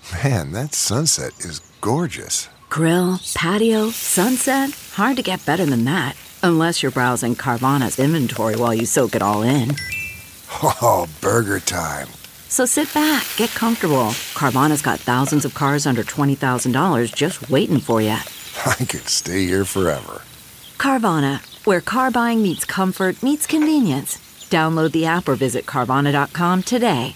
Man, that sunset is gorgeous. Grill, patio, sunset. Hard to get better than that. Unless you're browsing Carvana's inventory while you soak it all in. Oh, burger time. So sit back, get comfortable. Carvana's got thousands of cars under $20,000 just waiting for you. I could stay here forever. Carvana, where car buying meets comfort meets convenience. Download the app or visit Carvana.com today.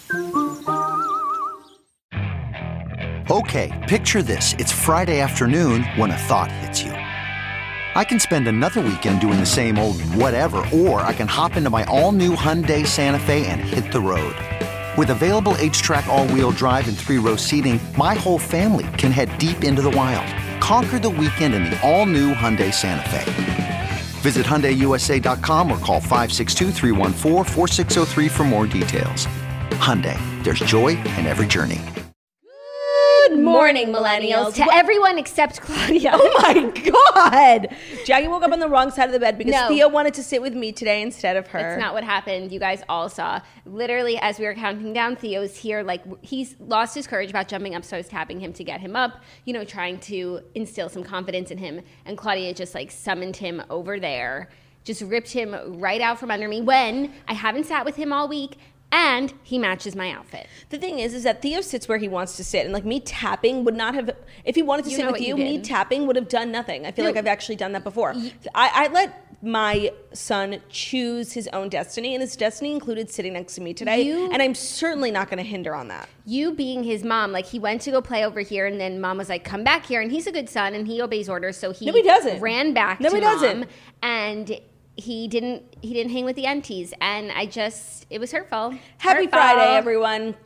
Okay, picture this. It's Friday afternoon when a thought hits you. I can spend another weekend doing the same old whatever, or I can hop into my all-new Hyundai Santa Fe and hit the road. With available H-Track all-wheel drive and 3-row seating, my whole family can head deep into the wild. Conquer the weekend in the all-new Hyundai Santa Fe. Visit HyundaiUSA.com or call 562-314-4603 for more details. Hyundai, there's joy in every journey. Good morning, millennials. To everyone except Claudia. Oh my God! Jackie woke up on the wrong side of the bed because No. Theo wanted to sit with me today instead of her. That's not what happened. You guys all saw. Literally, as we were counting down, Theo's here. Like, he's lost his courage about jumping up, so I was tapping him to get him up, trying to instill some confidence in him. And Claudia just, summoned him over there, just ripped him right out from under me when I haven't sat with him all week. And he matches my outfit. The thing is that Theo sits where he wants to sit, and me tapping would not have. If he wanted to sit with you, me tapping would have done nothing. I feel like I've actually done that before. I let my son choose his own destiny, and his destiny included sitting next to me today. And I'm certainly not going to hinder on that. You being his mom, he went to go play over here, and then mom was like, "Come back here," and he's a good son, and he obeys orders, so he ran back to mom, and he didn't hang with the aunties, and it was hurtful. Happy Friday, everyone.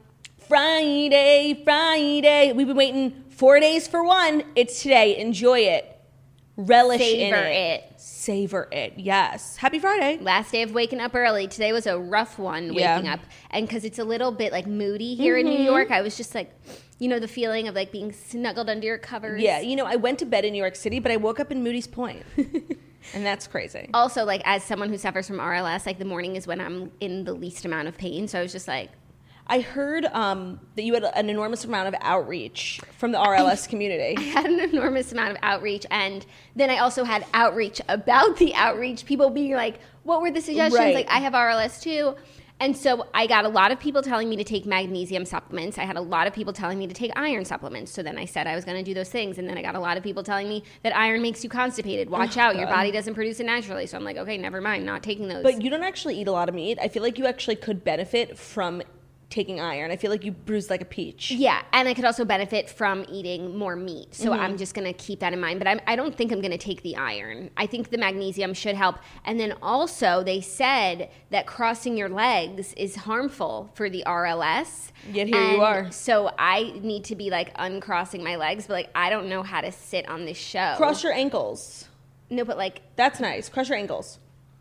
Friday. We've been waiting 4 days for one. It's today. Enjoy it. Relish in it. Savor it. Yes. Happy Friday. Last day of waking up early. Today was a rough one waking up. And because it's a little bit moody here in New York, I was just the feeling of being snuggled under your covers. Yeah. I went to bed in New York City, but I woke up in Moody's Point. And that's crazy. Also, as someone who suffers from RLS, the morning is when I'm in the least amount of pain. So I was just I heard that you had an enormous amount of outreach from the RLS community. I had an enormous amount of outreach, and then I also had outreach about the outreach. People being what were the suggestions? Right. I have RLS too. And so I got a lot of people telling me to take magnesium supplements. I had a lot of people telling me to take iron supplements. So then I said I was going to do those things. And then I got a lot of people telling me that iron makes you constipated. Watch out. Your body doesn't produce it naturally. So I'm okay, never mind. Not taking those. But you don't actually eat a lot of meat. I feel like you actually could benefit from taking iron. I feel like you bruise like a peach. Yeah, and I could also benefit from eating more meat. So I'm just going to keep that in mind. But I don't think I'm going to take the iron. I think the magnesium should help. And then also they said that crossing your legs is harmful for the RLS. Yet here you are. So I need to be uncrossing my legs. But I don't know how to sit on this show. Cross your ankles. No, but That's nice. Cross your ankles.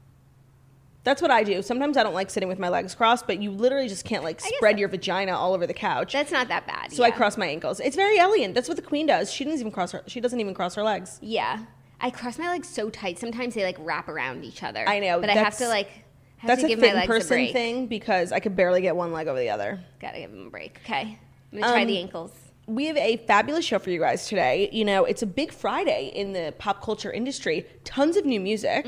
That's what I do. Sometimes I don't like sitting with my legs crossed, but you literally just can't spread your vagina all over the couch. That's not that bad. So I cross my ankles. It's very elegant. That's what the queen does. She doesn't even cross her legs. Yeah. I cross my legs so tight. Sometimes they wrap around each other. I know. But I have to that's to give a my thin legs person a break. thing because I could barely get one leg over the other. Gotta give them a break. Okay. I'm gonna try the ankles. We have a fabulous show for you guys today. It's a big Friday in the pop culture industry. Tons of new music.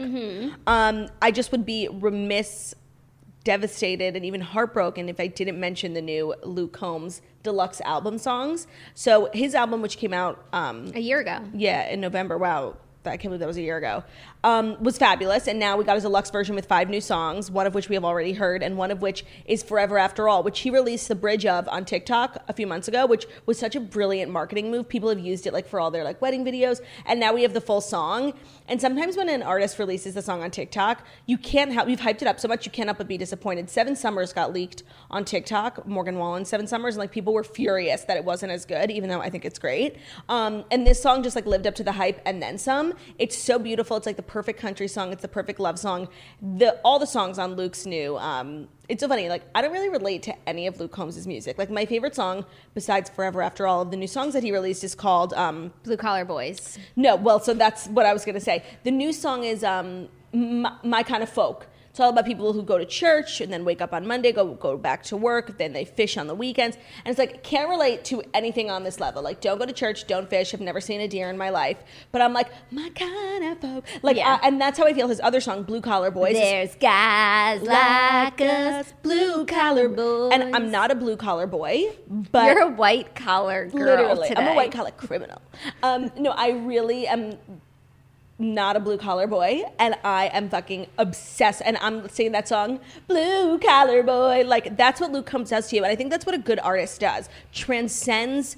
I just would be remiss, devastated, and even heartbroken if I didn't mention the new Luke Combs deluxe album songs. So his album, which came out A year ago. Yeah, in November. Wow. I can't believe that was a year ago, was fabulous. And now we got his deluxe version with 5 new songs, one of which we have already heard, and one of which is Forever After All, which he released the bridge of on TikTok a few months ago, which was such a brilliant marketing move. People have used it for all their wedding videos, and now we have the full song. And sometimes when an artist releases the song on TikTok, you can't help, you've hyped it up so much, you can't help but be disappointed. 7 Summers got leaked on TikTok, Morgan Wallen's 7 Summers, and people were furious that it wasn't as good, even though I think it's great. And this song just lived up to the hype and then some. It's so beautiful. It's the perfect country song. It's the perfect love song. All the songs on Luke's new, it's so funny. I don't really relate to any of Luke Combs' music. My favorite song, besides Forever After All, of the new songs that he released is called Blue Collar Boys. No, well, so that's what I was going to say. The new song is My Kind of Folk. It's It's all about people who go to church and then wake up on Monday, go back to work, then they fish on the weekends. And it's like, can't relate to anything on this level. Like, don't go to church, don't fish. I've never seen a deer in my life. But I'm like, my kind of folk. Like, and that's how I feel. His other song, Blue Collar Boys. There's guys like us, blue collar boys. And I'm not a blue collar boy, but you're a white collar girl. literally, today. I'm a white collar criminal. No, I really am not a blue collar boy, and I am fucking obsessed. And I'm singing that song, Blue Collar Boy. Like, that's what Luke Combs does to you, and I think that's what a good artist does. Transcends,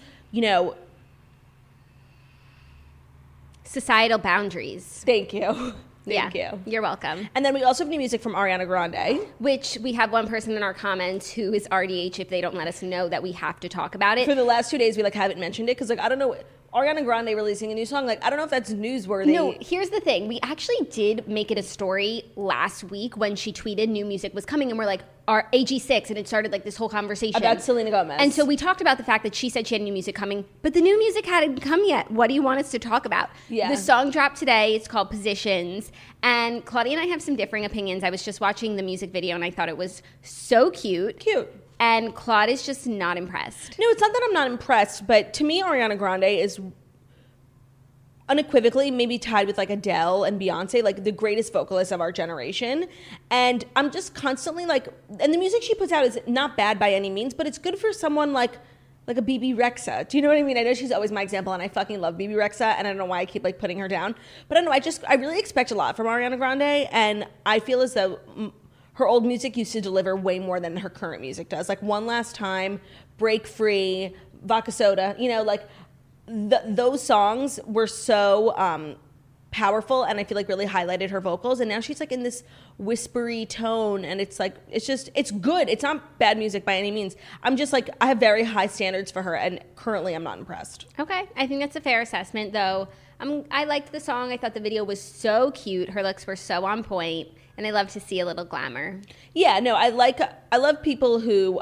societal boundaries. Thank you. Thank you. You're welcome. And then we also have new music from Ariana Grande. Which we have one person in our comments who is RDH if they don't let us know that we have to talk about it. For the last 2 days, we haven't mentioned it because I don't know. Ariana Grande releasing a new song, I don't know if that's newsworthy. No, here's the thing. We actually did make it a story last week when she tweeted new music was coming, and we're like, our AG6, and it started this whole conversation. About Selena Gomez. And so we talked about the fact that she said she had new music coming, but the new music hadn't come yet. What do you want us to talk about? Yeah. The song dropped today. It's called Positions. And Claudia and I have some differing opinions. I was just watching the music video, and I thought it was so cute. Cute. And Claude is just not impressed. No, it's not that I'm not impressed, but to me, Ariana Grande is unequivocally maybe tied with Adele and Beyonce, the greatest vocalists of our generation. And I'm just constantly and the music she puts out is not bad by any means, but it's good for someone like a BB Rexa. Do you know what I mean? I know she's always my example, and I fucking love BB Rexa, and I don't know why I keep putting her down. But I don't know, I really expect a lot from Ariana Grande, and I feel as though her old music used to deliver way more than her current music does. One Last Time, Break Free, Vodka Soda, those songs were so powerful, and I feel really highlighted her vocals. And now she's in this whispery tone, and it's good. It's not bad music by any means. I'm just I have very high standards for her, and currently I'm not impressed. Okay, I think that's a fair assessment, though. I liked the song. I thought the video was so cute. Her looks were so on point, and I love to see a little glamour. Yeah, no, I love people who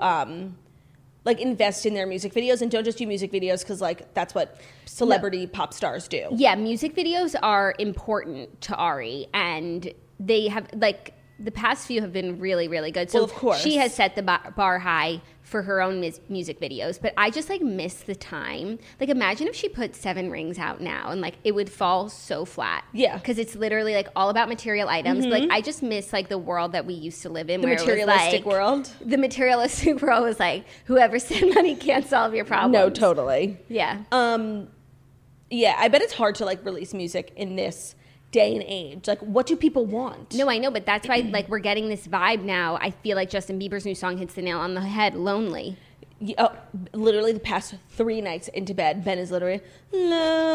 invest in their music videos and don't just do music videos because that's what celebrity pop stars do. Yeah, music videos are important to Ari, and they have the past few have been really, really good. So well, of course. She has set the bar high for her own music videos, but I just miss the time. Imagine if she put 7 Rings out now, and it would fall so flat. Yeah, because it's literally all about material items. Mm-hmm. But I just miss the world that we used to live in, the where materialistic it was world. The materialistic world was whoever said money can't solve your problems. No, totally. Yeah. Yeah, I bet it's hard to release music in this day and age. What do people want? No, I know, but that's why we're getting this vibe now. I feel like Justin Bieber's new song hits the nail on the head, Lonely. Literally the past 3 nights into bed, Ben is literally lonely.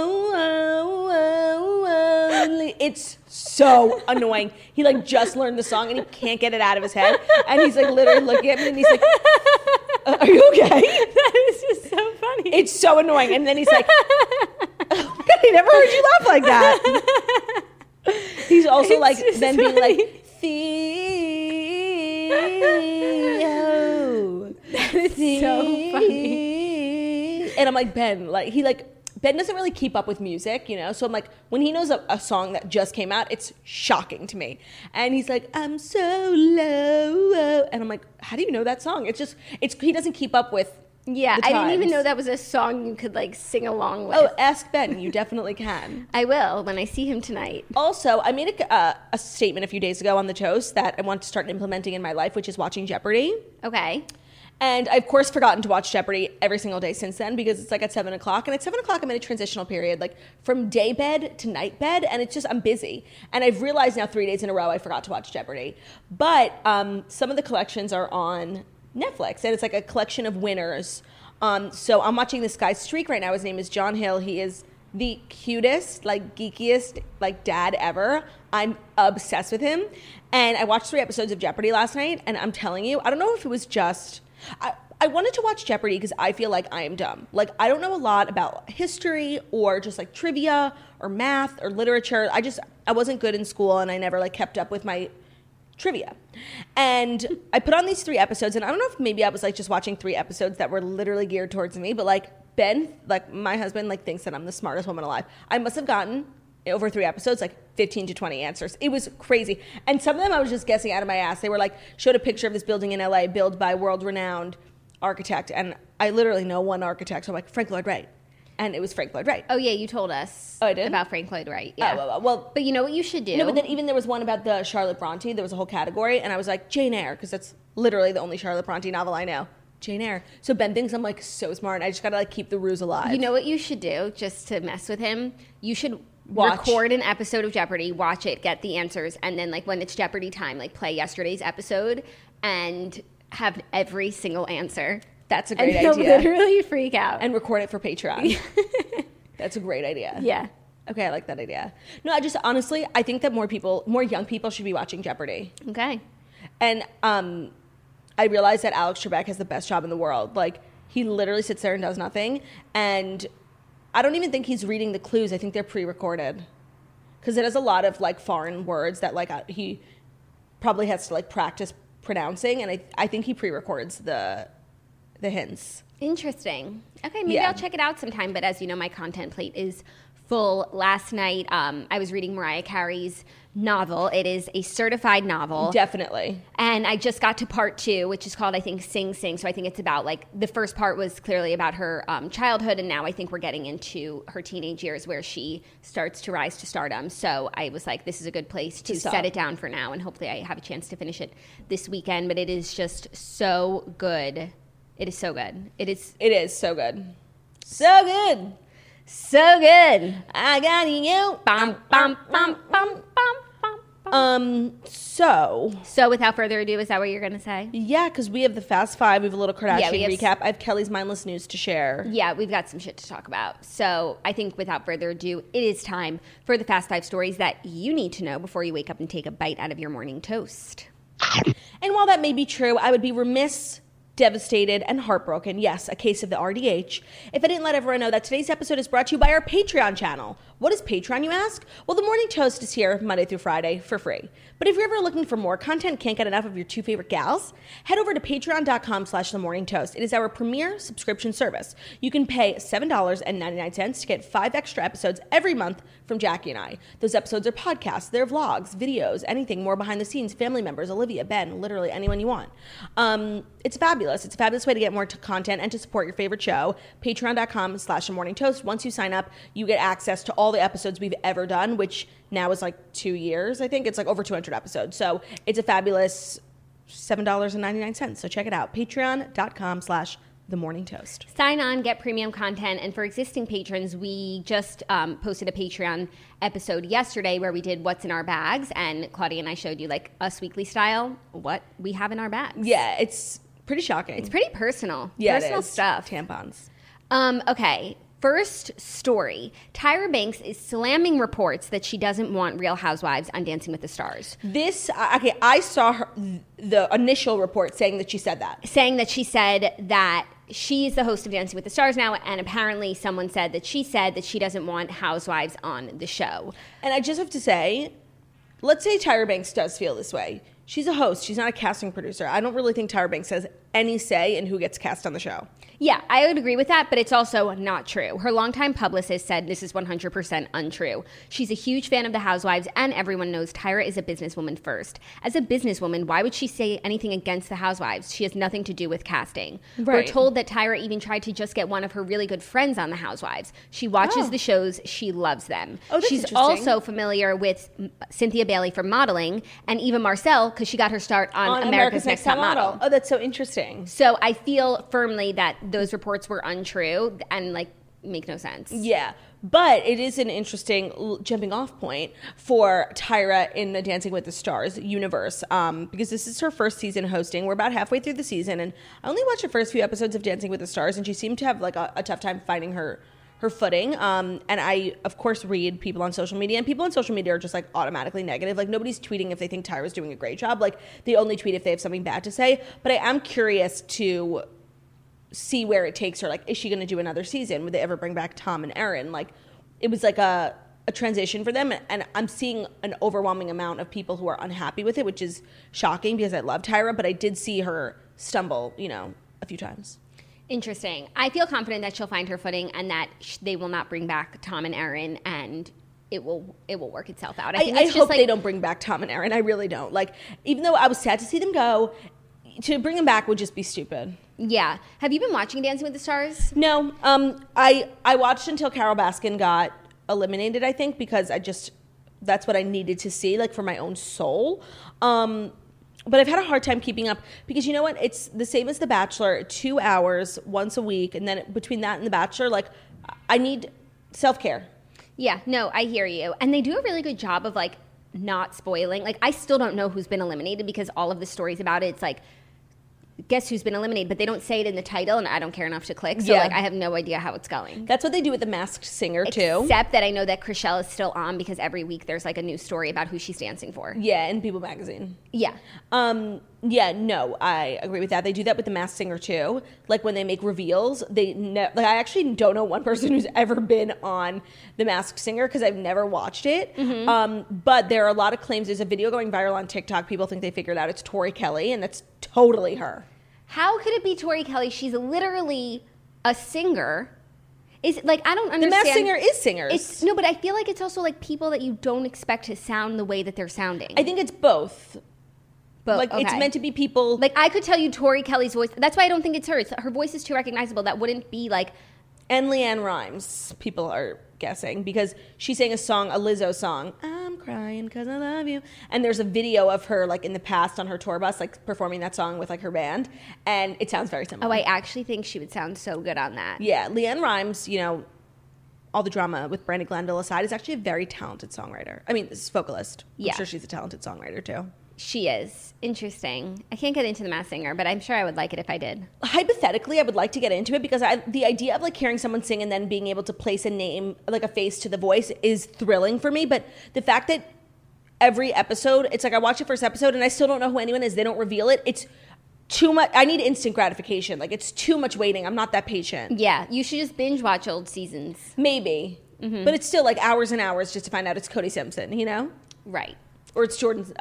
It's so annoying. He just learned the song and he can't get it out of his head, and he's literally looking at me and he's are you okay? That is just so funny. It's so annoying. And then he's oh my God, I never heard you laugh like that. He's also then being Theo. That is so funny. And I'm Ben, Ben doesn't really keep up with music, So I'm when he knows a song that just came out, it's shocking to me. And he's I'm so low. And I'm how do you know that song? He doesn't keep up with. Yeah, I didn't even know that was a song you could sing along with. Oh, ask Ben. You definitely can. I will when I see him tonight. Also, I made a statement a few days ago on the toast that I want to start implementing in my life, which is watching Jeopardy. Okay. And I've, of course, forgotten to watch Jeopardy every single day since then because it's at 7 o'clock. And at 7 o'clock, I'm in a transitional period, from day bed to night bed. And it's just, I'm busy. And I've realized now 3 days in a row I forgot to watch Jeopardy. But some of the collections are on Netflix. And it's a collection of winners. So I'm watching this guy's streak right now. His name is John Hill. He is the cutest, geekiest, dad ever. I'm obsessed with him. And I watched 3 episodes of Jeopardy last night. And I'm telling you, I don't know if it was just... I wanted to watch Jeopardy because I feel I am dumb. I don't know a lot about history or just trivia or math or literature. I wasn't good in school, and I never kept up with my trivia. And I put on these 3 episodes, and I don't know if maybe I was just watching 3 episodes that were literally geared towards me, but Ben, my husband, thinks that I'm the smartest woman alive. I must have gotten over 3 episodes, like 15 to 20 answers. It was crazy. And some of them I was just guessing out of my ass. They were like, showed a picture of this building in LA built by world-renowned architect. And I literally know one architect. So I'm like, Frank Lloyd Wright. And it was Frank Lloyd Wright. Oh, yeah, you told us I did? about Frank Lloyd Wright. Yeah. Well, but you know what you should do? no, but then even there was one about the Charlotte Bronte. There was a whole category. And I was like, Jane Eyre, because that's literally the only Charlotte Bronte novel I know. Jane Eyre. So Ben thinks I'm like so smart. And I just got to like keep the ruse alive. You know what you should do just to mess with him? You should Watch. record an episode of Jeopardy, watch it, get the answers, and then like when it's Jeopardy time, like play yesterday's episode and have every single answer. That's a great and idea. He'll literally freak out. And record it for Patreon. That's a great idea. Yeah. Okay, I like that idea. No, I just honestly, I think that more young people should be watching Jeopardy. Okay. And I realized that Alex Trebek has the best job in the world. Like, he literally sits there and does nothing. And I don't even think he's reading the clues. I think they're pre-recorded. Because it has a lot of, like, foreign words that, like, he probably has to, like, practice pronouncing. And I think he pre-records the hints. Interesting. Okay, maybe Yeah. I'll check it out sometime. But as you know, my content plate is full. Last night, I was reading Mariah Carey's novel. It is a certified novel. Definitely. And I just got to part 2, which is called, I think, Sing Sing. So I think it's about, like, the first part was clearly about her childhood, and now I think we're getting into her teenage years where she starts to rise to stardom. So I was like, this is a good place to stop. set it down for now, and hopefully I have a chance to finish it this weekend. But it is just so good. It is so good. It is so good. So good. so good. I got you. Bum, bum, bum, bum, bum, bum. So without further ado, is that what you're going to say? yeah, because we have the Fast Five. We have a little Kardashian Yeah, we have recap. I have Kelly's mindless news to share. Yeah, we've got some shit to talk about. So I think without further ado, it is time for the Fast 5 stories that you need to know before you wake up and take a bite out of your morning toast. And while that may be true, I would be remiss, devastated, and heartbroken, yes, a case of the RDH, if I didn't let everyone know that today's episode is brought to you by our Patreon channel. What is Patreon, you ask? Well, the Morning Toast is here Monday through Friday for free. But if you're ever looking for more content, can't get enough of your 2 favorite gals, head over to patreon.com/themorningtoast. It is our premier subscription service. You can pay $7.99 to get 5 extra episodes every month from Jackie and I. Those episodes are podcasts, they're vlogs, videos, anything more behind the scenes, family members, Olivia, Ben, literally anyone you want. It's fabulous. It's a fabulous way to get more content and to support your favorite show. Patreon.com/themorningtoast. Once you sign up, you get access to all the episodes we've ever done, which now is like 2 years, I think. It's like over 200 episodes. So it's a fabulous $7.99. So check it out. Patreon.com/themorningtoast. Sign on, get premium content, and for existing patrons, we just posted a Patreon episode yesterday where we did what's in our bags, and Claudia and I showed you, like, Us Weekly style, what we have in our bags. Yeah, it's pretty shocking. It's pretty personal. Yeah, personal it is. stuff. Tampons. Okay. First story. Tyra Banks is slamming reports that she doesn't want Real Housewives on Dancing with the Stars. This, okay, I saw the initial report saying that she said that. Saying that she said that she's the host of Dancing with the Stars now, and apparently someone said that she doesn't want Housewives on the show. And I just have to say, let's say Tyra Banks does feel this way. She's a host. She's not a casting producer. I don't really think Tyra Banks has any say in who gets cast on the show. Yeah, I would agree with that, but it's also not true. Her longtime publicist said this is 100% untrue. She's a huge fan of the Housewives, and everyone knows Tyra is a businesswoman first. As a businesswoman, why would she say anything against the Housewives? She has nothing to do with casting. Right. We're told that Tyra even tried to just get one of her really good friends on the Housewives. She watches the shows. She loves them. Oh, that's She's interesting. also familiar with Cynthia Bailey from modeling, and Eva Marcel because she got her start on America's Next Top Model. Oh, that's so interesting. So I feel firmly that those reports were untrue and, like, make no sense. Yeah, but it is an interesting jumping off point for Tyra in the Dancing with the Stars universe, because this is her first season hosting. We're about halfway through the season, and I only watched the first few episodes of Dancing with the Stars, and she seemed to have like a tough time finding her footing. And I, of course, read people on social media, and people on social media are just like automatically negative. Like, nobody's tweeting if they think Tyra's doing a great job. Like, they only tweet if they have something bad to say. But I am curious to see where it takes her. Like, is she going to do another season? Would they ever bring back Tom and Erin? Like, it was like a transition for them, and I'm seeing an overwhelming amount of people who are unhappy with it, which is shocking because I love Tyra, but I did see her stumble, a few times. Interesting. I feel confident that she'll find her footing and that they will not bring back Tom and Erin, and it will work itself out. I hope they don't bring back Tom and Aaron. I really don't. Like, even though I was sad to see them go, to bring them back would just be stupid. Yeah. Have you been watching Dancing with the Stars? No. I watched until Carol Baskin got eliminated, I think, because that's what I needed to see, like, for my own soul. But I've had a hard time keeping up because, you know what? It's the same as The Bachelor, 2 hours once a week. And then between that and The Bachelor, like, I need self-care. Yeah, no, I hear you. And they do a really good job of, like, not spoiling. Like, I still don't know who's been eliminated because all of the stories about it, it's like, guess who's been eliminated, but they don't say it in the title, and I don't care enough to click. So, like, I have no idea how it's going. That's what they do with The Masked Singer, too. Except that I know that Chrishell is still on because every week there's, like, a new story about who she's dancing for. Yeah, in People Magazine. Yeah. Yeah, no, I agree with that. They do that with The Masked Singer, too. Like, when they make reveals, I actually don't know one person who's ever been on The Masked Singer because I've never watched it. Mm-hmm. But there are a lot of claims. There's a video going viral on TikTok. People think they figured out it's Tori Kelly, and that's totally her. How could it be Tori Kelly? She's literally a singer. Is like, I don't understand. The Masked Singer is singers. No, but I feel like it's also like people that you don't expect to sound the way that they're sounding. I think it's both. But like, it's meant to be people. Like, I could tell you Tori Kelly's voice. That's why I don't think it's her. Her voice is too recognizable. That wouldn't be like. And Leanne Rimes, people are guessing, because she sang a Lizzo song, I'm crying because I love you. And there's a video of her, like, in the past on her tour bus, like, performing that song with, like, her band. And it sounds very similar. Oh, I actually think she would sound so good on that. Yeah, Leanne Rimes, you know, all the drama with Brandi Glanville aside, is actually a very talented songwriter. I mean, this is vocalist. Yeah. I'm sure she's a talented songwriter, too. She is. Interesting. I can't get into The Masked Singer, but I'm sure I would like it if I did. Hypothetically, I would like to get into it because the idea of, like, hearing someone sing and then being able to place a name, like a face to the voice, is thrilling for me. But the fact that every episode, it's like I watch the first episode and I still don't know who anyone is. They don't reveal it. It's too much. I need instant gratification. Like, it's too much waiting. I'm not that patient. Yeah. You should just binge watch old seasons. Maybe. Mm-hmm. But it's still like hours and hours just to find out it's Cody Simpson, you know? Right. Or it's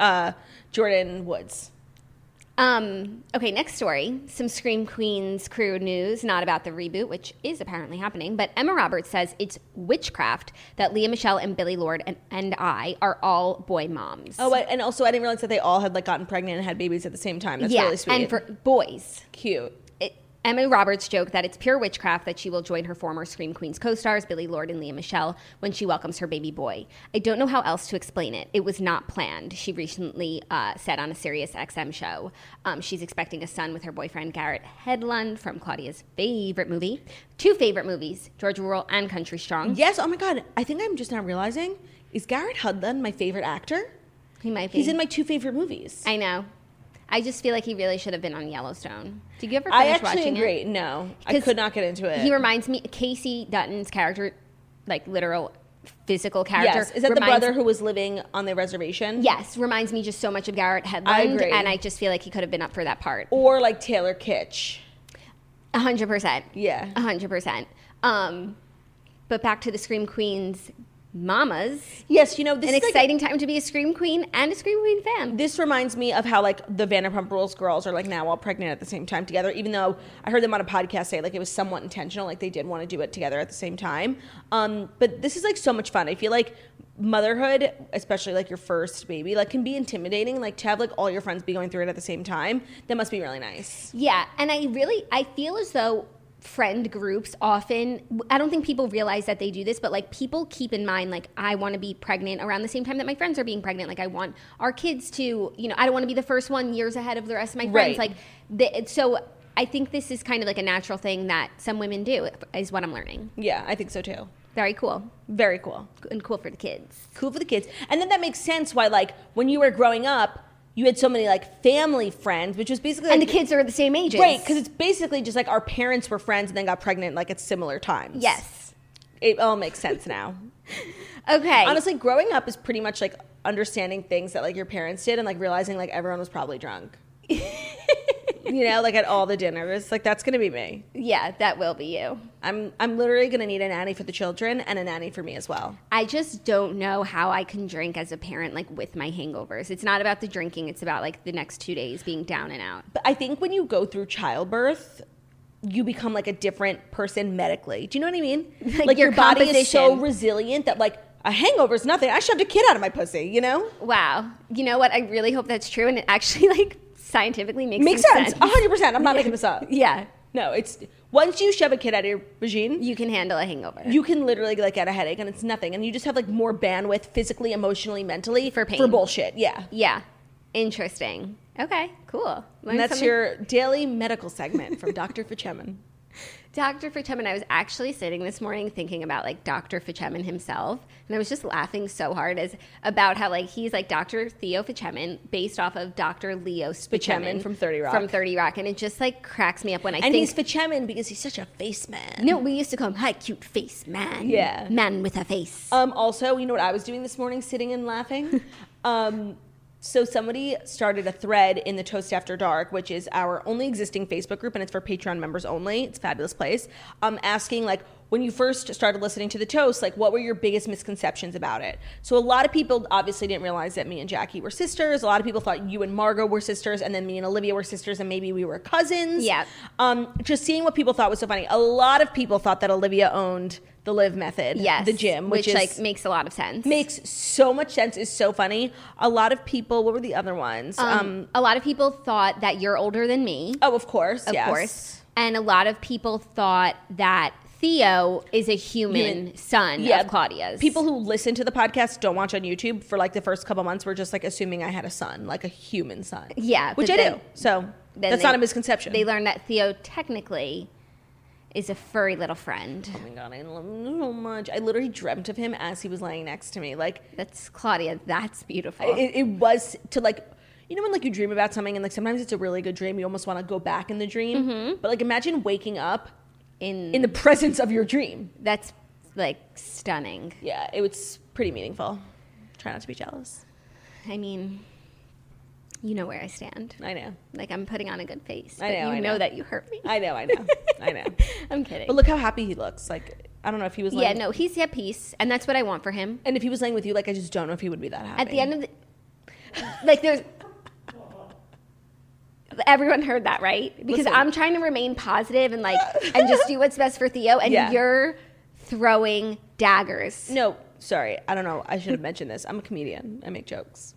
Jordan Woods. Okay, next story. Some Scream Queens crew news, not about the reboot, which is apparently happening, but Emma Roberts says it's witchcraft that Lea Michele and Billy Lord and I are all boy moms. Oh, and also I didn't realize that they all had, like, gotten pregnant and had babies at the same time. That's really sweet. And for boys. Cute. Emma Roberts joked that it's pure witchcraft that she will join her former Scream Queens co-stars, Billy Lord and Lea Michele, when she welcomes her baby boy. I don't know how else to explain it. It was not planned, she recently said on a Sirius XM show. She's expecting a son with her boyfriend, Garrett Hedlund, from Claudia's favorite movie. 2 favorite movies, Georgia Rural and Country Strong. Yes, oh my God. I think I'm just now realizing, is Garrett Hedlund my favorite actor? He might be. He's in my 2 favorite movies. I know. I just feel like he really should have been on Yellowstone. Did you ever finish watching it? I actually agree. No, I could not get into it. He reminds me, Casey Dutton's character, like literal physical character. Yes. Is that the brother who was living on the reservation? Yes. Reminds me just so much of Garrett Hedlund. I agree. And I just feel like he could have been up for that part. Or like Taylor Kitsch. 100%. Yeah. 100%. But back to the Scream Queens mamas. Yes, you know, this is an is exciting time to be a Scream Queen and a Scream Queen fan. This reminds me of how, like, the Vanderpump Rules girls are, like, now all pregnant at the same time together, even though I heard them on a podcast say, like, it was somewhat intentional, like, they did want to do it together at the same time. But this is, like, so much fun. I feel like motherhood, especially, like, your first baby, like, can be intimidating. Like, to have, like, all your friends be going through it at the same time, that must be really nice. Yeah, and I feel as though friend groups often, I don't think people realize that they do this, but like people keep in mind, like, I want to be pregnant around the same time that my friends are being pregnant. Like, I want our kids to, you know, I don't want to be the first one years ahead of the rest of my friends. Right. Like, so I think this is kind of like a natural thing that some women do, is what I'm learning. Yeah, I think so too. Very cool. Very cool. And cool for the kids. Cool for the kids. And then that makes sense why, like, when you were growing up, you had so many, like, family friends, which was basically... And the kids are the same ages. Right, because it's basically just, like, our parents were friends and then got pregnant, like, at similar times. Yes. It all makes sense now. Okay. Honestly, growing up is pretty much, like, understanding things that, like, your parents did and, like, realizing, like, everyone was probably drunk. You know, like, at all the dinners. Like, that's going to be me. Yeah, that will be you. I'm literally going to need a nanny for the children and a nanny for me as well. I just don't know how I can drink as a parent, like, with my hangovers. It's not about the drinking. It's about, like, the next 2 days being down and out. But I think when you go through childbirth, you become, like, a different person medically. Do you know what I mean? Like your body is so resilient that, like, A hangover's nothing. I shoved a kid out of my pussy, you know? Wow. You know what? I really hope that's true, and it actually like scientifically makes sense. 100%. I'm not making this up. Yeah. No, it's once you shove a kid out of your vagina, You can handle a hangover. you can literally like get a headache and it's nothing, and you just have like more bandwidth physically, emotionally, mentally For pain. for bullshit. Yeah. Yeah. Interesting. Okay, cool. And Learned that's something. your daily medical segment from Dr. Fichemin. Dr. Fichemin. I was actually sitting this morning thinking about like Dr. Fichemin himself, and I was just laughing so hard about how like he's like Dr. Theo Fichemin based off of Dr. Leo Fichemin from 30 Rock. From 30 Rock, and it just like cracks me up when I And think. he's Fichemin because he's such a face man. No, we used to call him hi cute face man. Yeah. Man with a face. Also, you know what I was doing this morning, sitting and laughing? So somebody started a thread in the Toast After Dark, which is our only existing Facebook group, and it's for Patreon members only. It's a fabulous place. Asking, like, when you first started listening to the Toast, like, what were your biggest misconceptions about it? So a lot of people obviously didn't realize that me and Jackie were sisters. A lot of people thought you and Margot were sisters, and then me and Olivia were sisters, and maybe we were cousins. Yeah. Just seeing what people thought was so funny. A lot of people thought that Olivia owned the Live Method, Yes, the gym, which is, like makes a lot of sense. makes so much sense, is so funny. A lot of people, what were the other ones? A lot of people thought that you're older than me. Of course, Of yes. course. And a lot of people thought that Theo is a human son of Claudia's. People who listen to the podcast don't watch on YouTube for like the first couple months were just like assuming I had a son, like a human son. Yeah, which but I then- do. So then that's they- not a misconception. They learned that Theo technically is a furry little friend. Oh my god, I love him so much. I literally dreamt of him as he was laying next to me. Like That's Claudia. That's beautiful. it was to like, you know, when like you dream about something and like sometimes it's a really good dream, you almost want to go back in the dream. Mm-hmm. But like imagine waking up in in the presence of your dream. That's like stunning. Yeah, it was pretty meaningful. Try not to be jealous. I mean, you know where I stand. I know. Like I'm putting on a good face. I But know, you I know know. that you hurt me. I know. I know. I'm kidding. But look how happy he looks. Like, I don't know if he was Yeah, laying... no, he's at peace, and that's what I want for him. And if he was laying with you, like, I just don't know if he would be that happy. At the end of the, like, there's. Everyone heard that, right? Because Listen. I'm trying to remain positive and like, and just do what's best for Theo, and Yeah. you're throwing daggers. No, sorry. I don't know. I should have mentioned this. I'm a comedian. I make jokes.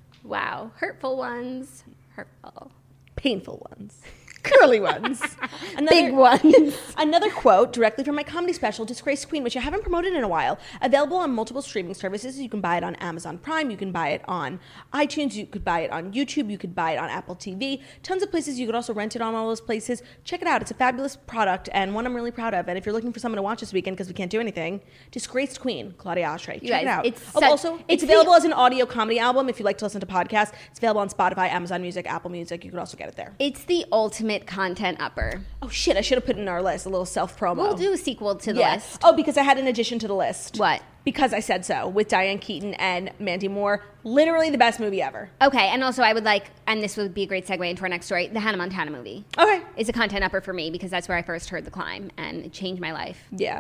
Wow, hurtful ones, hurtful, Painful ones. Curly ones. big ones. Another quote directly from my comedy special, Disgraced Queen, which I haven't promoted in a while. Available on multiple streaming services. You can buy it on Amazon Prime. You can buy it on iTunes. You could buy it on YouTube. You could buy it on Apple TV. Tons of places. You could also rent it on all those places. Check it out. It's a fabulous product and one I'm really proud of. And if you're looking for someone to watch this weekend because we can't do anything, Disgraced Queen, Claudia Oshry. Check guys, it out. it's Oh, such- also, it's it's available the- as an audio comedy album if you like to listen to podcasts. It's available on Spotify, Amazon Music, Apple Music. You could also get it there. It's the ultimate content upper. Oh shit, I should have put in our list a little self-promo. We'll do a sequel to the Yes. list. Oh, because I had an addition to the list. What? Because I said so, with Diane Keaton and Mandy Moore. Literally the best movie ever. Okay, and also I would like, and this would be a great segue into our next story, the Hannah Montana movie. Okay. Is a content upper for me because that's where I first heard The Climb, and it changed my life. Yeah.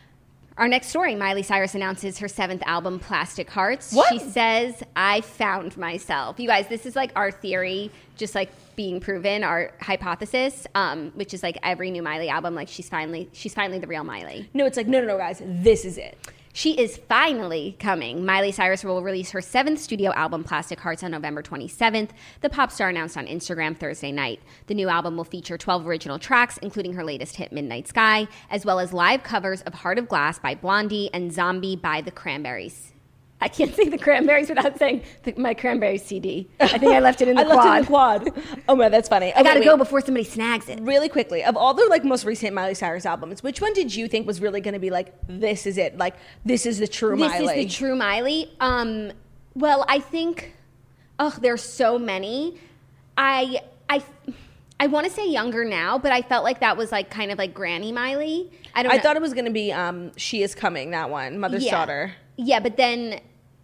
Our next story, Miley Cyrus announces her 7th album, Plastic Hearts. What? She says, I found myself. You guys, this is like our theory, just like being proven, our hypothesis, which is like every new Miley album, like she's finally the real Miley. No, it's like, no, guys, this is it. She is finally coming. Miley Cyrus will release her 7th studio album, Plastic Hearts, on November 27th. The pop star announced on Instagram Thursday night. The new album will feature 12 original tracks, including her latest hit, Midnight Sky, as well as live covers of Heart of Glass by Blondie and Zombie by The Cranberries. I can't say The Cranberries without saying my Cranberries CD. I think I left it in the I quad. left it in the quad. Oh man, that's funny. I gotta Okay, go wait. before somebody snags it. Really quickly, of all the like most recent Miley Cyrus albums, which one did you think was really going to be like, this is it? Like, this is the true Miley? This is the true Miley. Well, I think, there's so many. I want to say Younger Now, but I felt like that was like kind of like Granny Miley. I don't know. I thought it was going to be She Is Coming, that one, Mother's Daughter. Yeah, but then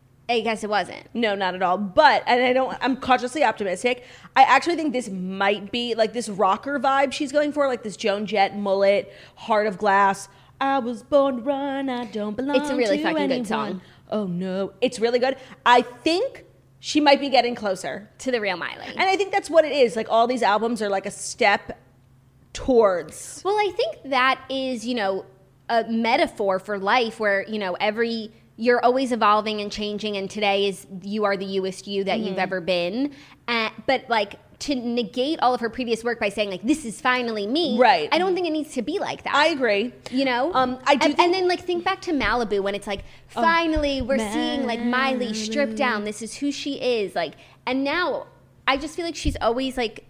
I guess it wasn't. No, not at all. But, I'm cautiously optimistic. I actually think this might be like this rocker vibe she's going for, like this Joan Jett mullet, Heart of Glass. I was born to run, I don't belong to It's a really fucking anyone. good song. Oh no, it's really good. I think she might be getting closer. To the real Miley. And I think that's what it is. Like all these albums are like a step towards. Well, I think that is, a metaphor for life where, every you're always evolving and changing, and today is you are the youest you that you've ever been. But like to negate all of her previous work by saying like this is finally me, right? I don't think it needs to be like that. I agree. You know, I do. And then like think back to Malibu when it's like finally we're seeing like Miley stripped down. This is who she is. Like, and now I just feel like she's always like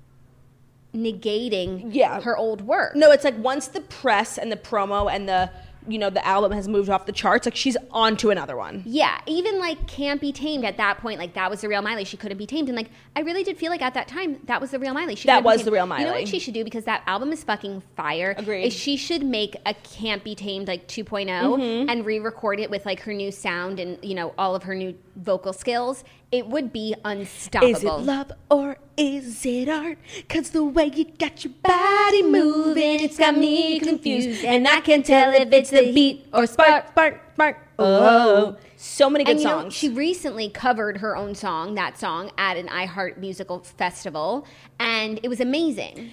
negating her old work. No, it's like once the press and the promo and the the album has moved off the charts, like she's on to another one. Yeah, even like Can't Be Tamed at that point, like that was the real Miley. She couldn't be tamed. And like I really did feel like at that time that was the real Miley. That was the real Miley. You know what she should do, because that album is fucking fire. Agreed. Is she should make a Can't Be Tamed like 2.0 and re-record it with like her new sound and all of her new vocal skills. It would be unstoppable. Is it love or is it art? 'Cause the way you got your body moving, it's got me confused, and I can't tell if it's the beat or spark. Oh, so many good songs. She recently covered her own song, that song, at an iHeart Musical Festival, and it was amazing.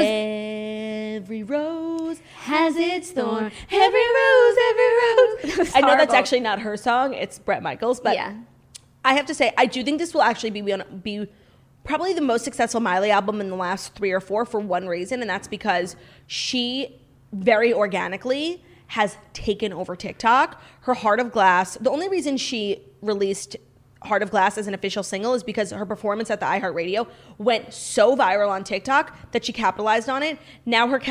Every rose has its thorn. Every rose, every rose. I know that's actually not her song. It's Bret Michaels, but yeah. I have to say, I do think this will actually be probably the most successful Miley album in the last 3 or 4 for one reason, and that's because she very organically has taken over TikTok. Her Heart of Glass, the only reason she released Heart of Glass as an official single is because her performance at the iHeartRadio went so viral on TikTok that she capitalized on it. Now her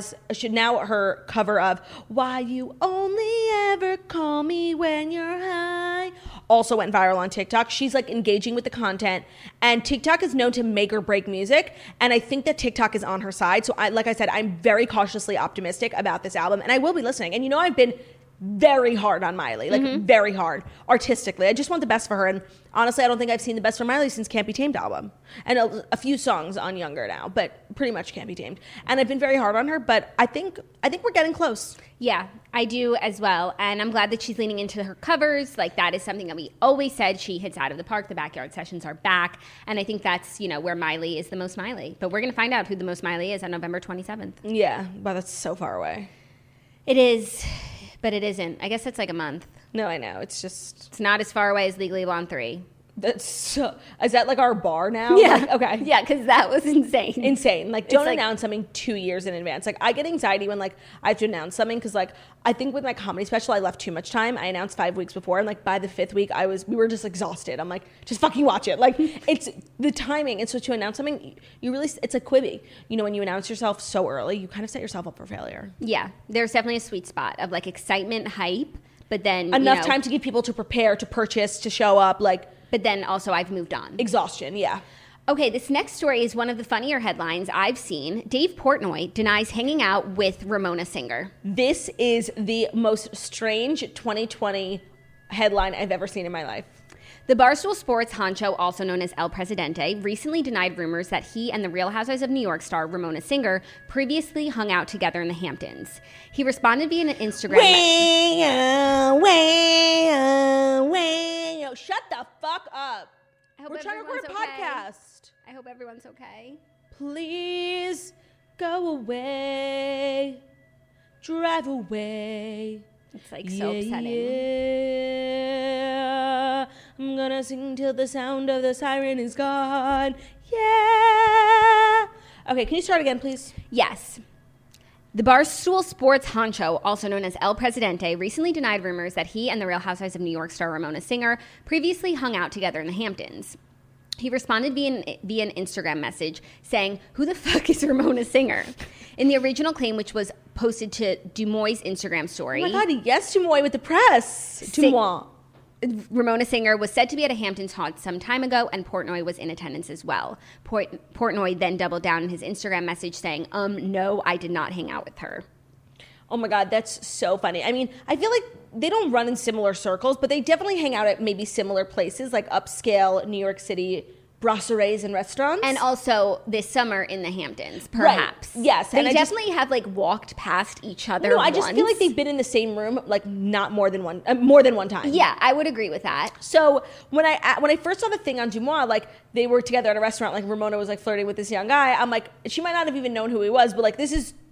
cover of Why You Only Ever Call Me When You're High also went viral on TikTok. She's like engaging with the content, and TikTok is known to make or break music, and I think that TikTok is on her side. So like I said, I'm very cautiously optimistic about this album, and I will be listening. And I've been very hard on Miley, like very hard artistically. I just want the best for her, and honestly, I don't think I've seen the best for Miley since Can't Be Tamed album, and a few songs on Younger now, but pretty much Can't Be Tamed. And I've been very hard on her, but I think we're getting close. Yeah, I do as well, and I'm glad that she's leaning into her covers. Like that is something that we always said she hits out of the park. The Backyard Sessions are back, and I think that's where Miley is the most Miley. But we're gonna find out who the most Miley is on November 27th. Yeah, but that's so far away. It is. But it isn't. I guess it's like a month. No, I know. It's not as far away as Legally Blonde 3. Is that like our bar now? Yeah. Like, okay. Yeah, because that was insane. Insane. Like, don't announce something 2 years in advance. Like, I get anxiety when like I have to announce something because like I think with my comedy special I left too much time. I announced 5 weeks before, and like by the 5th week we were just exhausted. I'm like, just fucking watch it. Like it's the timing. And so to announce something, it's like Quibi. When you announce yourself so early, you kind of set yourself up for failure. Yeah, there's definitely a sweet spot of like excitement, hype, but then enough time to give people to prepare, to purchase, to show up, like. But then also I've moved on. Exhaustion, yeah. Okay, this next story is one of the funnier headlines I've seen. Dave Portnoy denies hanging out with Ramona Singer. This is the most strange 2020 headline I've ever seen in my life. The Barstool Sports honcho, also known as El Presidente, recently denied rumors that he and the Real Housewives of New York star Ramona Singer previously hung out together in the Hamptons. He responded via an Instagram... Shut the fuck up. We're trying to record a podcast. I hope everyone's okay. Please go away. Drive away. It's like so upsetting. Yeah. I'm gonna sing till the sound of the siren is gone. Yeah. Okay, can you start again, please? Yes. The Barstool Sports honcho, also known as El Presidente, recently denied rumors that he and the Real Housewives of New York star Ramona Singer previously hung out together in the Hamptons. He responded via an Instagram message saying, "Who the fuck is Ramona Singer?" In the original claim, which was posted to Dumois' Instagram story. Oh my God, yes, Dumois with the press. Dumois. Ramona Singer was said to be at a Hamptons haunt some time ago, and Portnoy was in attendance as well. Portnoy then doubled down in his Instagram message saying, no, I did not hang out with her. Oh my God, that's so funny. I mean, I feel like they don't run in similar circles, but they definitely hang out at maybe similar places, like upscale New York City brasseries and restaurants. And also this summer in the Hamptons, perhaps. Right. Yes. They definitely have like walked past each other. No, I just feel like they've been in the same room like not more than one time. Yeah, I would agree with that. So when I first saw the thing on Dumois, like they were together at a restaurant, like Ramona was like flirting with this young guy. I'm like, she might not have even known who he was, but like this is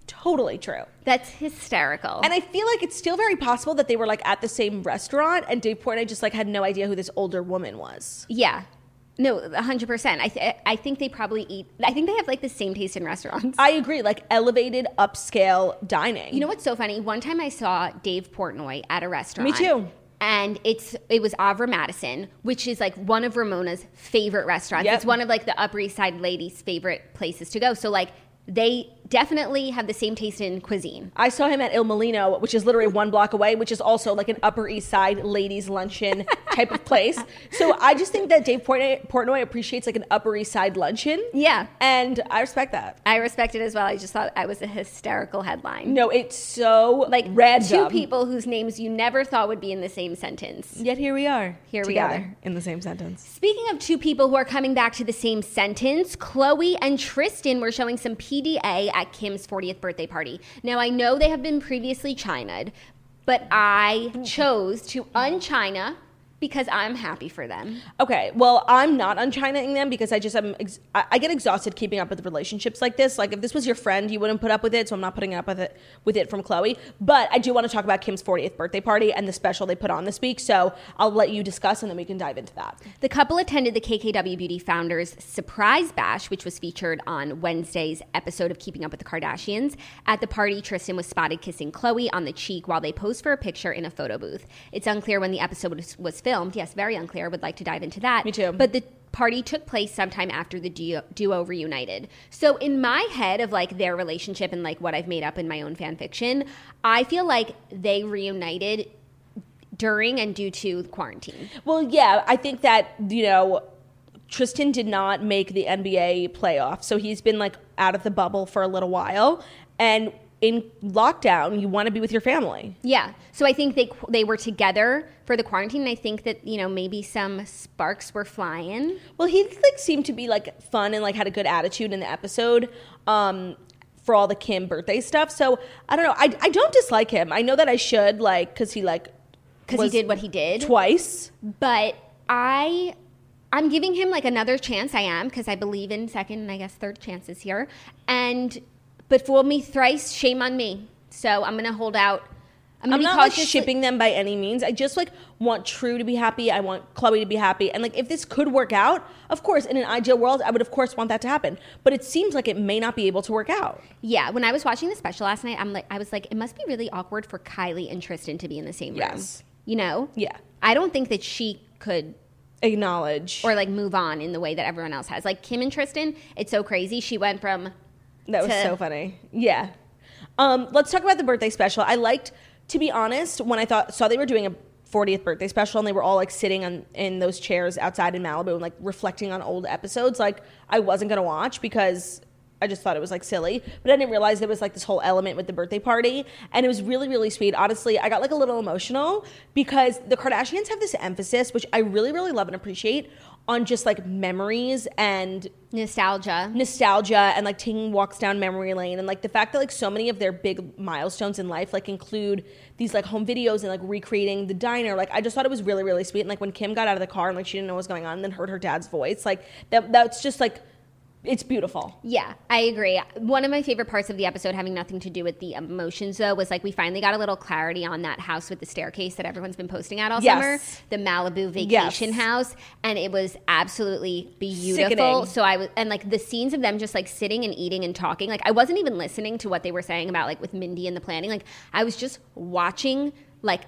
totally true. That's hysterical. And I feel like it's still very possible that they were like at the same restaurant and Dave Portnoy just like had no idea who this older woman was. Yeah. No, 100%. I think they probably eat. I think they have like the same taste in restaurants. I agree, like elevated upscale dining. You know what's so funny? One time I saw Dave Portnoy at a restaurant. Me too. And it was Avra Madison, which is like one of Ramona's favorite restaurants. Yep. It's one of like the Upper East Side ladies' favorite places to go. So like they definitely have the same taste in cuisine. I saw him at Il Molino, which is literally 1 block away, which is also like an Upper East Side ladies' luncheon type of place. So I just think that Dave Portnoy appreciates like an Upper East Side luncheon. Yeah. And I respect that. I respect it as well. I just thought I was a hysterical headline. No, it's so Like random. two people whose names you never thought would be in the same sentence. Yet here we are. Here we together are. in the same sentence. Speaking of two people who are coming back to the same sentence, Khloe and Tristan were showing some PDA at Kim's 40th birthday party. Now, I know they have been previously China'd, but I chose to un-China because I'm happy for them. Okay, well, I'm not unchinaing them because I just I get exhausted keeping up with relationships like this. Like if this was your friend, you wouldn't put up with it, so I'm not putting up with it from Khloe. But I do want to talk about Kim's 40th birthday party and the special they put on this week, so I'll let you discuss and then we can dive into that. The couple attended the KKW Beauty Founders Surprise Bash, which was featured on Wednesday's episode of Keeping Up with the Kardashians. At the party, Tristan was spotted kissing Khloe on the cheek while they posed for a picture in a photo booth. It's unclear when the episode was filmed. Yes, very unclear. I would like to dive into that. Me too. But the party took place sometime after the duo reunited. So in my head of like their relationship and like what I've made up in my own fan fiction, I feel like they reunited during and due to quarantine. Well, yeah, I think that, you know, Tristan did not make the NBA playoff, so he's been like out of the bubble for a little while. And in lockdown, you want to be with your family. Yeah. So I think they were together for the quarantine. And I think that, you know, maybe some sparks were flying. Well, he like seemed to be like fun and like had a good attitude in the episode for all the Kim birthday stuff. So I don't know. I don't dislike him. I know that I should, like, because he did what he did twice. But I'm giving him like another chance. I am, because I believe in second and I guess third chances here. But fool me thrice, shame on me. So I'm going to hold out. I'm not like shipping them by any means. I just like want True to be happy. I want Khloe to be happy. And like if this could work out, of course, in an ideal world, I would of course want that to happen. But it seems like it may not be able to work out. Yeah, when I was watching the special last night, I was like, it must be really awkward for Kylie and Tristan to be in the same room. Yes. You know? Yeah. I don't think that she could acknowledge or like move on in the way that everyone else has. Like Kim and Tristan, it's so crazy. She went from That was so funny. Yeah. Let's talk about the birthday special. I liked, to be honest, when I saw they were doing a 40th birthday special and they were all like sitting in those chairs outside in Malibu and like reflecting on old episodes, like I wasn't going to watch because I just thought it was like silly. But I didn't realize there was like this whole element with the birthday party. And it was really, really sweet. Honestly, I got like a little emotional because the Kardashians have this emphasis, which I really, really love and appreciate, on just like memories and nostalgia and like taking walks down memory lane, and like the fact that like so many of their big milestones in life like include these like home videos and like recreating the diner. Like I just thought it was really, really sweet. And like when Kim got out of the car and like she didn't know what was going on and then heard her dad's voice, like that's just like, it's beautiful. Yeah, I agree. One of my favorite parts of the episode, having nothing to do with the emotions though, was like we finally got a little clarity on that house with the staircase that everyone's been posting at all summer, the Malibu vacation house, and it was absolutely beautiful. Sickening. So like the scenes of them just like sitting and eating and talking, like I wasn't even listening to what they were saying about like with Mindy and the planning. Like I was just watching, like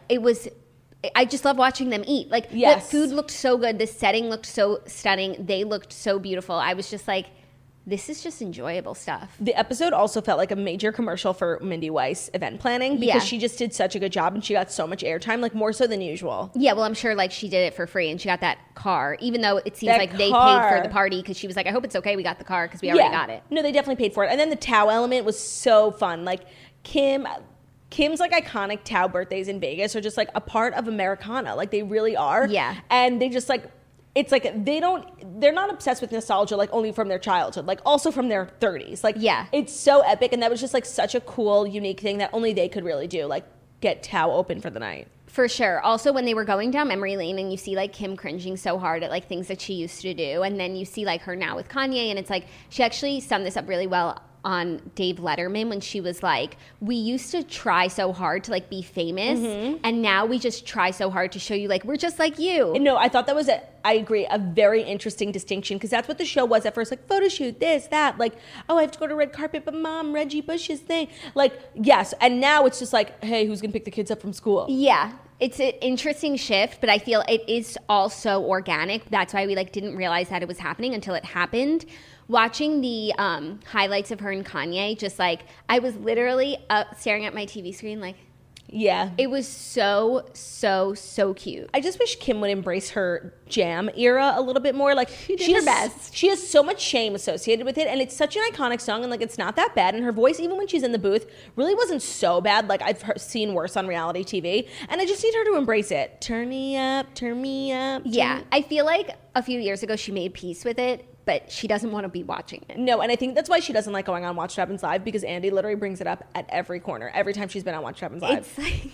I just love watching them eat. Like the food looked so good, the setting looked so stunning, they looked so beautiful. I was just like, this is just enjoyable stuff. The episode also felt like a major commercial for Mindy Weiss event planning because she just did such a good job and she got so much airtime, like more so than usual. Yeah, well, I'm sure like she did it for free and she got that car, even though it seems like they paid for the party because she was like, I hope it's okay we got the car because we already got it. No, they definitely paid for it. And then the Tao element was so fun. Like Kim's like iconic Tao birthdays in Vegas are just like a part of Americana. Like they really are. Yeah. And they just like, it's like they're not obsessed with nostalgia like only from their childhood, like also from their 30s. Like it's so epic, and that was just like such a cool, unique thing that only they could really do, like get Tao open for the night. For sure. Also, when they were going down memory lane and you see like Kim cringing so hard at like things that she used to do, and then you see like her now with Kanye, and it's like she actually summed this up really well on Dave Letterman when she was like, we used to try so hard to like be famous, and now we just try so hard to show you like we're just like you. No, I thought that was I agree, a very interesting distinction, because that's what the show was at first, like photo shoot, this, that, like, oh, I have to go to red carpet, but mom, Reggie Bush's thing. Like, yes, and now it's just like, hey, who's gonna pick the kids up from school? Yeah. It's an interesting shift, but I feel it is also organic. That's why we like didn't realize that it was happening until it happened. Watching the highlights of her and Kanye, just like I was literally staring at my TV screen like, yeah. It was so cute. I just wish Kim would embrace her jam era a little bit more. Like she did her best. She has so much shame associated with it, and it's such an iconic song, and like it's not that bad. And her voice, even when she's in the booth, really wasn't so bad. Like I've seen worse on reality TV, and I just need her to embrace it. Turn me up, turn me up. Yeah, I feel like a few years ago she made peace with it, but she doesn't want to be watching it. No, and I think that's why she doesn't like going on Watch What Happens Live, because Andy literally brings it up at every corner, every time she's been on Watch What Happens Live. It's like,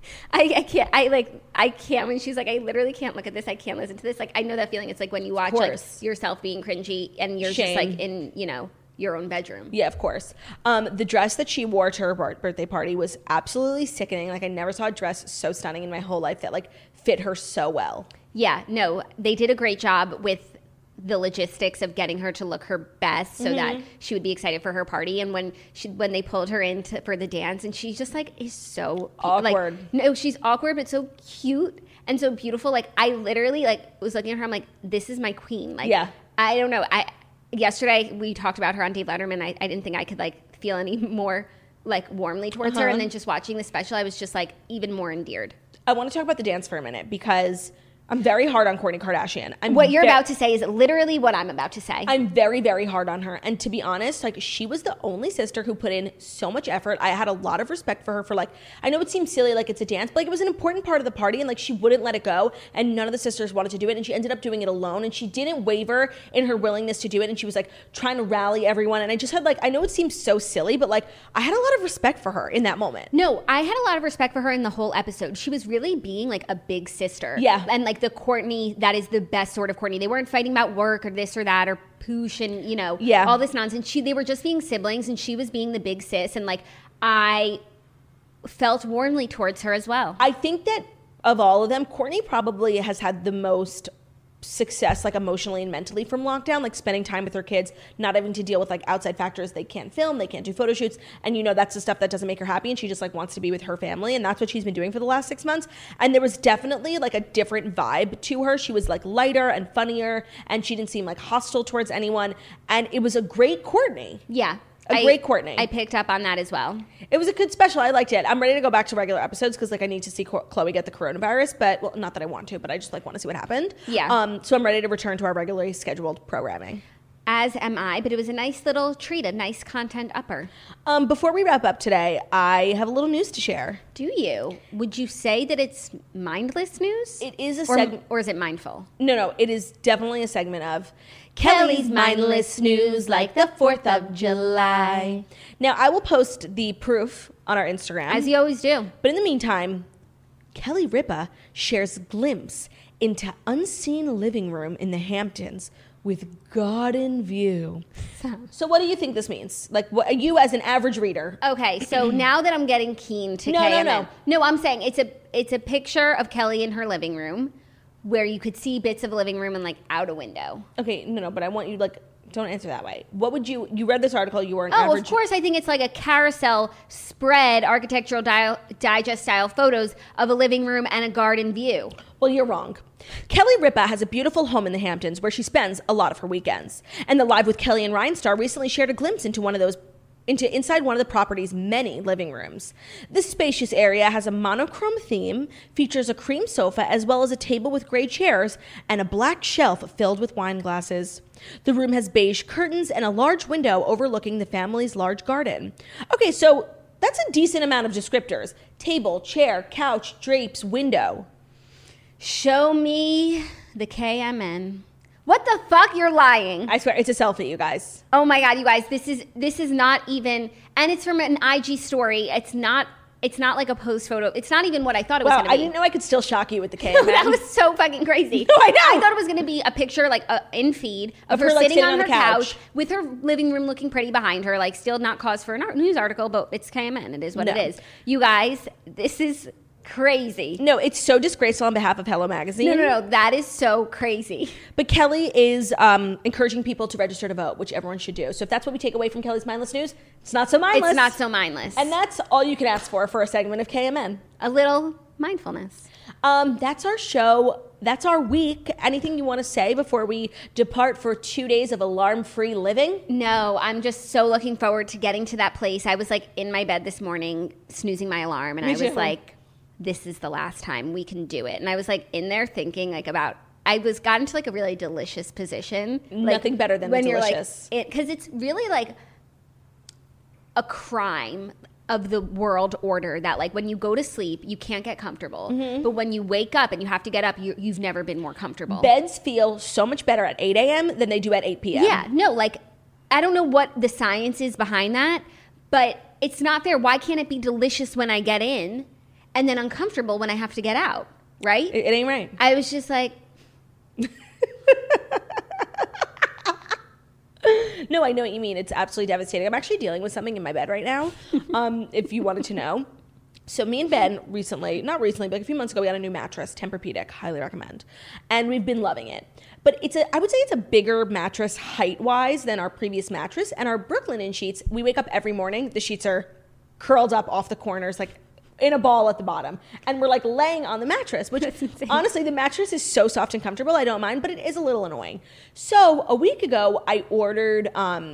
I can't when she's like, I literally can't look at this, I can't listen to this. Like, I know that feeling. It's like when you watch like yourself being cringy and you're just like in, you know, your own bedroom. Yeah, of course. The dress that she wore to her birthday party was absolutely sickening. Like I never saw a dress so stunning in my whole life that like fit her so well. Yeah, no, they did a great job with the logistics of getting her to look her best so that she would be excited for her party. And when they pulled her in for the dance, and she just like is so awkward. Like, no, she's awkward but so cute and so beautiful. Like I literally like was looking at her, I'm like, this is my queen. Like, yeah. I don't know. Yesterday we talked about her on Dave Letterman. I didn't think I could like feel any more like warmly towards her, and then just watching the special, I was just like even more endeared. I want to talk about the dance for a minute, because I'm very hard on Kourtney Kardashian. What you're about to say is literally what I'm about to say. I'm very, very hard on her. And to be honest, like she was the only sister who put in so much effort. I had a lot of respect for her for like, I know it seems silly, like it's a dance, but like it was an important part of the party, and like she wouldn't let it go, and none of the sisters wanted to do it, and she ended up doing it alone, and she didn't waver in her willingness to do it, and she was like trying to rally everyone. And I just had like, I know it seems so silly, but like I had a lot of respect for her in that moment. No, I had a lot of respect for her in the whole episode. She was really being like a big sister. Yeah. And like the Kourtney, that is the best sort of Kourtney. They weren't fighting about work or this or that or poosh and, you know, all this nonsense. They were just being siblings, and she was being the big sis. And like, I felt warmly towards her as well. I think that of all of them, Kourtney probably has had the most success, like emotionally and mentally, from lockdown, like spending time with her kids, not having to deal with like outside factors. They can't film, they can't do photo shoots, and you know that's the stuff that doesn't make her happy, and she just like wants to be with her family, and that's what she's been doing for the last 6 months. And there was definitely like a different vibe to her. She was like lighter and funnier, and she didn't seem like hostile towards anyone, and it was a great Kourtney. Yeah. A great Kourtney. I picked up on that as well. It was a good special. I liked it. I'm ready to go back to regular episodes because like I need to see Khloe get the coronavirus, but well, not that I want to, but I just like want to see what happened. Yeah. So I'm ready to return to our regularly scheduled programming. As am I, but it was a nice little treat, a nice content upper. Before we wrap up today, I have a little news to share. Do you? Would you say that it's mindless news? It is a segment. Or is it mindful? No, it is definitely a segment of Kelly's Mindless News, like the 4th of July. Now, I will post the proof on our Instagram. As you always do. But in the meantime, Kelly Ripa shares glimpse into unseen living room in the Hamptons with garden view. So what do you think this means? Like, what, you as an average reader? Okay, so now that I'm getting keen to KMN. No, I'm saying it's a picture of Kelly in her living room where you could see bits of a living room and like out a window. Okay, no, but I want you like, don't answer that way. What would you read this article, you were an average... Oh, of course, I think it's like a carousel spread, architectural digest style photos of a living room and a garden view. Well, you're wrong. Kelly Ripa has a beautiful home in the Hamptons where she spends a lot of her weekends. And the Live with Kelly and Ryan star recently shared a glimpse into inside one of the property's many living rooms. This spacious area has a monochrome theme, features a cream sofa as well as a table with gray chairs and a black shelf filled with wine glasses. The room has beige curtains and a large window overlooking the family's large garden. Okay, so that's a decent amount of descriptors. Table, chair, couch, drapes, window. Show me the KMN. What the fuck? You're lying. I swear, it's a selfie, you guys. Oh my God, you guys, this is not even, and it's from an IG story. It's not It's not like a post photo. It's not even what I thought it was Wow, going to be. I didn't know I could still shock you with the KMN. That was so fucking crazy. No, I know. I thought it was going to be a picture like in feed of her like, sitting on the her couch with her living room looking pretty behind her. Like, still not cause for a news article, but it's KMN. It is what it is. You guys, this is crazy. No, it's so disgraceful on behalf of Hello Magazine. No. That is so crazy. But Kelly is encouraging people to register to vote, which everyone should do. So if that's what we take away from Kelly's mindless news, it's not so mindless. It's not so mindless. And that's all you can ask for a segment of KMN. A little mindfulness. That's our show. That's our week. Anything you want to say before we depart for 2 days of alarm-free living? No, I'm just so looking forward to getting to that place. I was like in my bed this morning, snoozing my alarm, and I was like, this is the last time we can do it. And I was like in there thinking like about, got into like a really delicious position. Nothing better than when delicious. You're like, because it's really like a crime of the world order that like when you go to sleep, you can't get comfortable. But when you wake up and you have to get up, you've never been more comfortable. Beds feel so much better at 8 a.m. than they do at 8 p.m. Yeah, no, like I don't know what the science is behind that, but it's not there. Why can't it be delicious when I get in and then uncomfortable when I have to get out, right? It ain't right. I was just like... No, I know what you mean. It's absolutely devastating. I'm actually dealing with something in my bed right now, if you wanted to know. So me and Ben not recently, but like a few months ago, we got a new mattress, Tempur-Pedic, highly recommend. And we've been loving it. But I would say it's a bigger mattress height-wise than our previous mattress. And our Brooklinen sheets, we wake up every morning, the sheets are curled up off the corners, like in a ball at the bottom. And we're like laying on the mattress, which honestly, the mattress is so soft and comfortable, I don't mind, but it is a little annoying. So a week ago, I ordered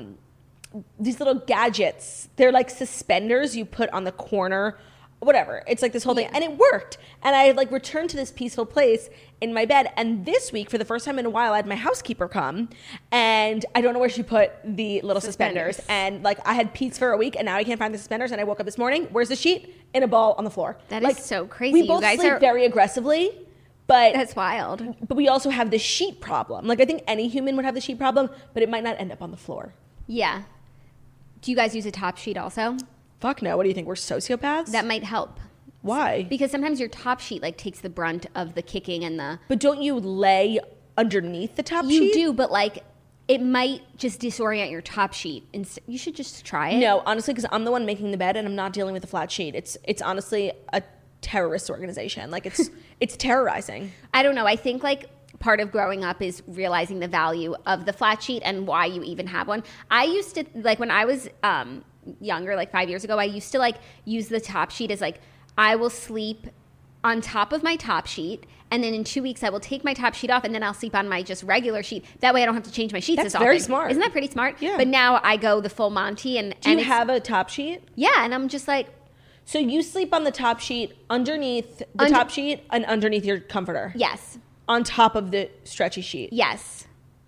these little gadgets. They're like suspenders you put on the corner, whatever. It's like this whole thing. And it worked. And I like returned to this peaceful place in my bed. And this week, for the first time in a while, I had my housekeeper come. And I don't know where she put the little suspenders. And like I had peace for a week. And now I can't find the suspenders. And I woke up this morning. Where's the sheet? In a ball on the floor. That like, is so crazy. We both sleep very aggressively. But that's wild. But we also have the sheet problem. Like I think any human would have the sheet problem. But it might not end up on the floor. Yeah. Do you guys use a top sheet also? Fuck no. What do you think? We're sociopaths? That might help. Why? Because sometimes your top sheet like takes the brunt of the kicking and the... But don't you lay underneath the top sheet? You do, but like it might just disorient your top sheet. And you should just try it. No, honestly, because I'm the one making the bed and I'm not dealing with a flat sheet. It's honestly a terrorist organization. Like it's terrorizing. I don't know. I think like part of growing up is realizing the value of the flat sheet and why you even have one. I used to, like when I was younger, like 5 years ago, I used to like use the top sheet as like, I will sleep on top of my top sheet, and then in 2 weeks I will take my top sheet off, and then I'll sleep on my just regular sheet. That way I don't have to change my sheets as often. That's very smart. Isn't that pretty smart? Yeah. But now I go the full Monty. And do you have a top sheet? Yeah, and I'm just like... So you sleep on the top sheet underneath the top sheet and underneath your comforter? Yes. On top of the stretchy sheet? Yes.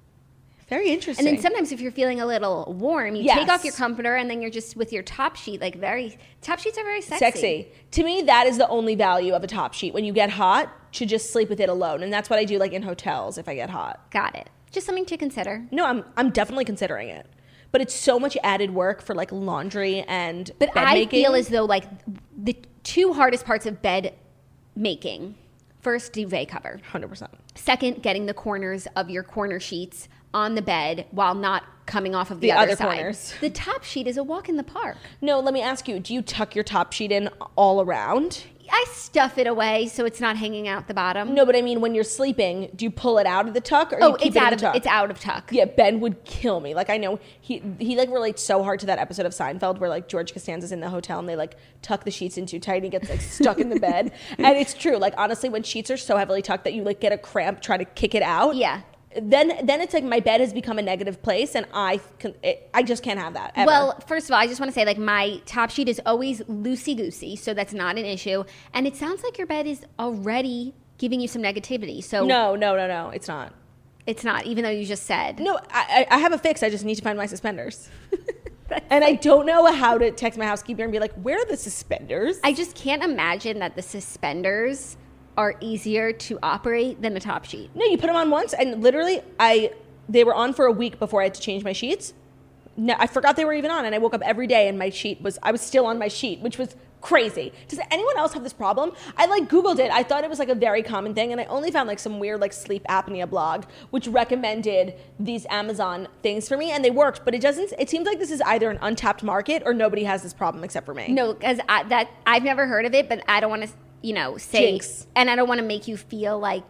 Very interesting. And then sometimes if you're feeling a little warm, you take off your comforter and then you're just with your top sheet, like top sheets are very sexy. To me, that is the only value of a top sheet. When you get hot, to just sleep with it alone. And that's what I do like in hotels if I get hot. Got it. Just something to consider. No, I'm definitely considering it. But it's so much added work for like laundry and bed making. I feel as though like the two hardest parts of bed making, first, duvet cover. 100%. Second, getting the corners of your corner sheets on the bed while not coming off of the other side. Corners. The top sheet is a walk in the park. No, let me ask you, do you tuck your top sheet in all around? I stuff it away so it's not hanging out the bottom. No, but I mean, when you're sleeping, do you pull it out of the tuck or you keep it in the tuck? It's out of tuck. Yeah, Ben would kill me. Like I know he like relates so hard to that episode of Seinfeld where like George Costanza's in the hotel and they like tuck the sheets in too tight and he gets like stuck in the bed. And it's true. Like honestly, when sheets are so heavily tucked that you like get a cramp trying to kick it out. Yeah. Then it's like my bed has become a negative place and I just can't have that ever. Well, first of all, I just want to say like my top sheet is always loosey-goosey, so that's not an issue. And it sounds like your bed is already giving you some negativity. So No, it's not. It's not, even though you just said. No, I have a fix. I just need to find my suspenders. And I don't know how to text my housekeeper and be like, where are the suspenders? I just can't imagine that the suspenders are easier to operate than the top sheet. No, you put them on once and literally they were on for a week before I had to change my sheets. I forgot they were even on, and I woke up every day and I was still on my sheet, which was crazy. Does anyone else have this problem? I Googled it. I thought it was a very common thing, and I only found some weird sleep apnea blog which recommended these Amazon things for me, and they worked, but it seems like this is either an untapped market or nobody has this problem except for me. No, because I've never heard of it, but I don't want to say Jinx. And I don't want to make you feel like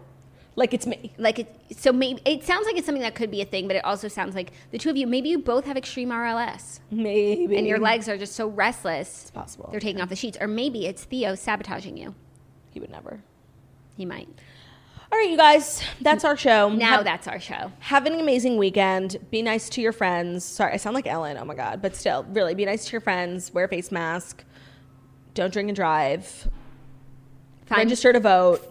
it's me. So maybe it sounds like it's something that could be a thing, but it also sounds like the two of you, maybe you both have extreme RLS. Maybe. And your legs are just so restless. It's possible. They're taking off the sheets. Or maybe it's Theo sabotaging you. He would never. He might. All right, you guys, that's our show. That's our show. Have an amazing weekend. Be nice to your friends. Sorry, I sound like Ellen. Oh my God. But still, really, be nice to your friends. Wear a face mask. Don't drink and drive. Register to vote.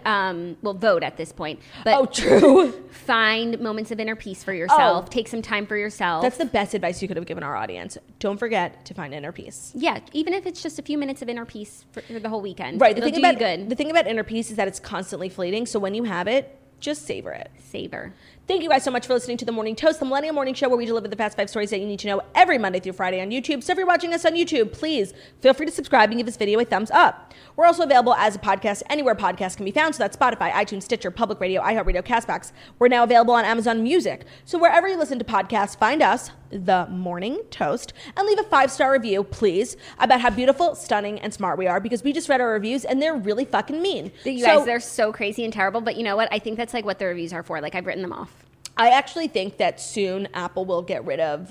Vote at this point. But true. Find moments of inner peace for yourself. Take some time for yourself. That's the best advice you could have given our audience. Don't forget to find inner peace. Yeah, even if it's just a few minutes of inner peace for the whole weekend. Right. It'll do you good. The thing about inner peace is that it's constantly fleeting. So when you have it, just savor it. Savor. Thank you guys so much for listening to The Morning Toast, the Millennial Morning Show, where we deliver the past 5 stories that you need to know every Monday through Friday on YouTube. So if you're watching us on YouTube, please feel free to subscribe and give this video a thumbs up. We're also available as a podcast anywhere podcasts can be found. So that's Spotify, iTunes, Stitcher, Public Radio, iHeartRadio, CastBox. We're now available on Amazon Music. So wherever you listen to podcasts, find us, The Morning Toast, and leave a 5-star review, please, about how beautiful, stunning, and smart we are, because we just read our reviews and they're really fucking mean. You guys, they're so crazy and terrible, but you know what? I think that's what the reviews are for. I've written them off. I actually think that soon Apple will get rid of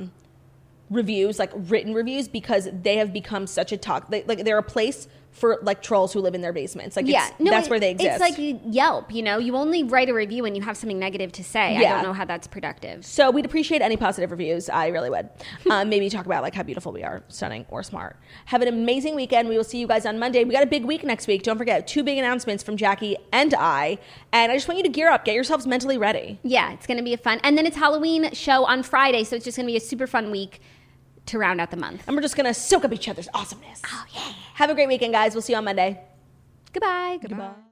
reviews, written reviews, because they have become such a they're a place for trolls who live in their basements. That's where they exist. It's like Yelp, you only write a review when you have something negative to say. Yeah. I don't know how that's productive. So we'd appreciate any positive reviews. I really would. Maybe talk about how beautiful we are, stunning or smart. Have an amazing weekend. We will see you guys on Monday. We got a big week next week. Don't forget 2 big announcements from Jackie and I. And I just want you to gear up. Get yourselves mentally ready. Yeah, it's going to be a fun. And then it's Halloween show on Friday. So it's just going to be a super fun week to round out the month. And we're just going to soak up each other's awesomeness. Oh, yeah. Have a great weekend, guys. We'll see you on Monday. Goodbye. Goodbye.